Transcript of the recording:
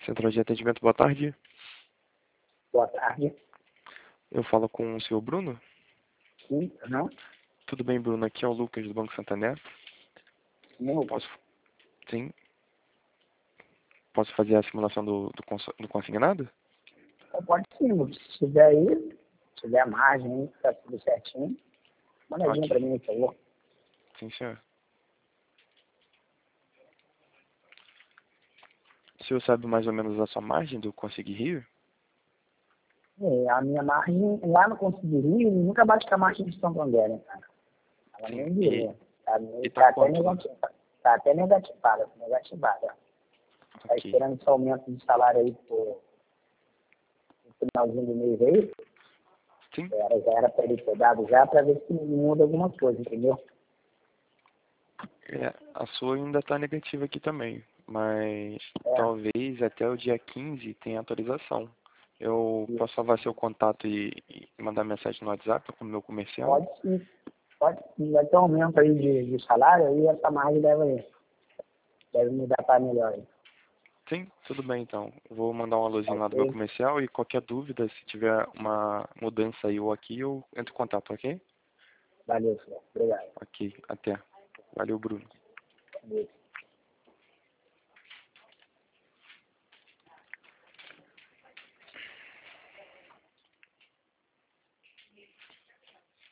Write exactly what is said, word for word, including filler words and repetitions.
Central de atendimento, boa tarde. Boa tarde. Eu falo com o senhor Bruno? Sim, não? Tudo bem, Bruno? Aqui é o Lucas do Banco Santander. Não. Posso? Sim. Posso fazer a simulação do, do, cons- do consignado? Então, pode sim, se tiver aí, se tiver a margem aí, tá tudo certinho. Manda Ok. para mim, por favor. Sim, senhor. O senhor sabe mais ou menos a sua margem do Conseguir Rio? É, a minha margem, lá no Conseguiria, nunca bate com a margem de Santander, né, cara? Ela Sim. nem E, virou. Tá, e tá tá até quanto? negativa. Tá até negativada, negativada. Tá Ok. esperando esse aumento de salário aí pro, pro finalzinho do mês aí. Sim. Era, já era para ele ter dado já, para ver se muda alguma coisa, entendeu? É, a sua ainda tá negativa aqui também, mas É, talvez até o dia quinze tenha atualização. Eu isso. posso salvar seu contato e, e mandar mensagem no WhatsApp com o meu comercial? Pode sim. Pode sim. Vai ter um aumento aí de, de salário e essa margem deve, deve mudar para melhor aí. Sim, tudo bem então. Vou mandar um alôzinho lá do meu Ok? comercial e qualquer dúvida, se tiver uma mudança aí ou aqui, eu entro em contato, ok? Valeu, senhor. Obrigado. Ok, até. Valeu, Bruno. Valeu.